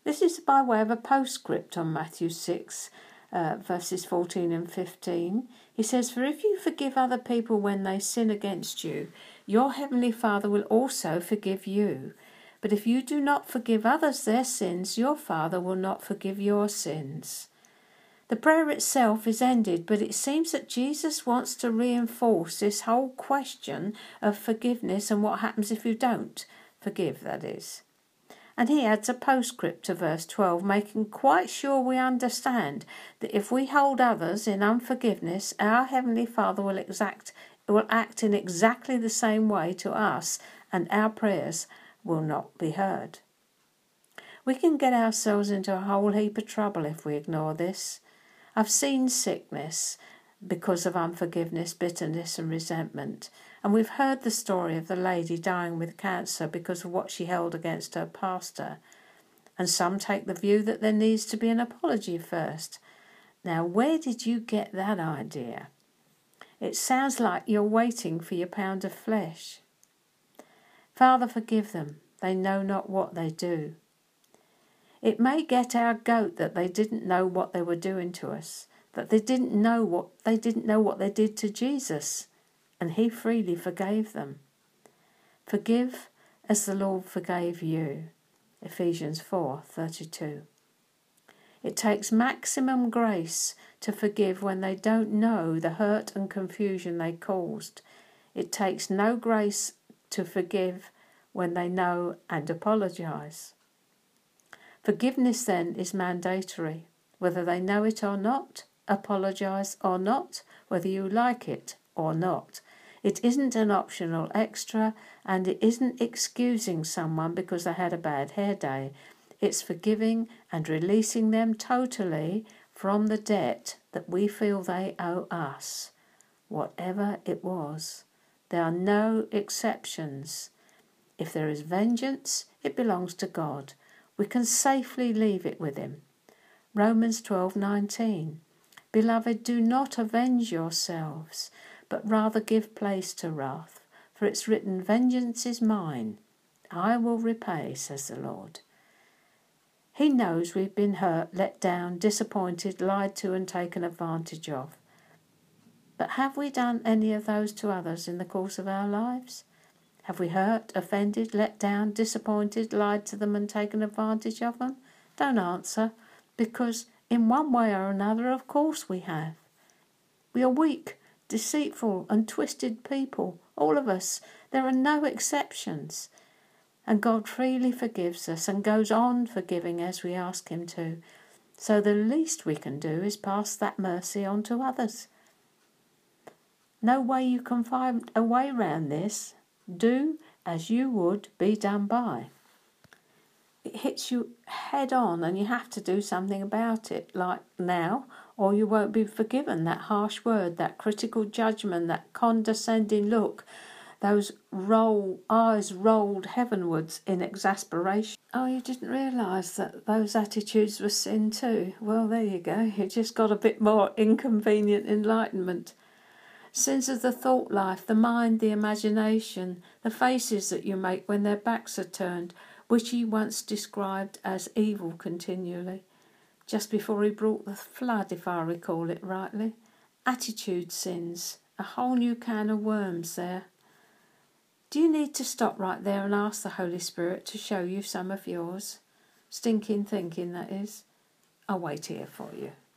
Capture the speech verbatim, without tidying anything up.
This is by way of a postscript on Matthew six, uh, verses fourteen and fifteen. He says, "For if you forgive other people when they sin against you, your heavenly Father will also forgive you. But if you do not forgive others their sins, your Father will not forgive your sins." The prayer itself is ended, but it seems that Jesus wants to reinforce this whole question of forgiveness and what happens if you don't forgive, that is. And he adds a postscript to verse twelve, making quite sure we understand that if we hold others in unforgiveness, our Heavenly Father will exact will act in exactly the same way to us, and our prayers will not be heard. We can get ourselves into a whole heap of trouble if we ignore this. I've seen sickness because of unforgiveness, bitterness and resentment. And we've heard the story of the lady dying with cancer because of what she held against her pastor. And some take the view that there needs to be an apology first. Now, where did you get that idea? It sounds like you're waiting for your pound of flesh. Father, forgive them. They know not what they do. It may get our goat that they didn't know what they were doing to us, that they didn't know what they didn't know what they did to Jesus, and he freely forgave them. Forgive as the Lord forgave you. Ephesians four thirty-two. It takes maximum grace to forgive when they don't know the hurt and confusion they caused. It takes no grace to forgive when they know and apologise. Forgiveness then is mandatory, whether they know it or not, apologise or not, whether you like it or not. It isn't an optional extra, and it isn't excusing someone because they had a bad hair day. It's forgiving and releasing them totally from the debt that we feel they owe us, whatever it was. There are no exceptions. If there is vengeance, it belongs to God. We can safely leave it with him. Romans twelve nineteen. Beloved, do not avenge yourselves, but rather give place to wrath. For it's written, vengeance is mine. I will repay, says the Lord. He knows we've been hurt, let down, disappointed, lied to and taken advantage of. But have we done any of those to others in the course of our lives? Have we hurt, offended, let down, disappointed, lied to them and taken advantage of them? Don't answer, because in one way or another, of course we have. We are weak, deceitful and twisted people, all of us. There are no exceptions. And God freely forgives us and goes on forgiving as we ask him to. So the least we can do is pass that mercy on to others. No way you can find a way round this. Do as you would be done by. It hits you head on and you have to do something about it, like now, or you won't be forgiven. That harsh word, that critical judgment, that condescending look, those roll eyes rolled heavenwards in exasperation. Oh, you didn't realise that those attitudes were sin too? Well, there you go. You just got a bit more inconvenient enlightenment. Sins of the thought life, the mind, the imagination, the faces that you make when their backs are turned, which he once described as evil continually, just before he brought the flood, if I recall it rightly. Attitude sins, a whole new can of worms there. Do you need to stop right there and ask the Holy Spirit to show you some of yours? Stinking thinking, that is. I'll wait here for you.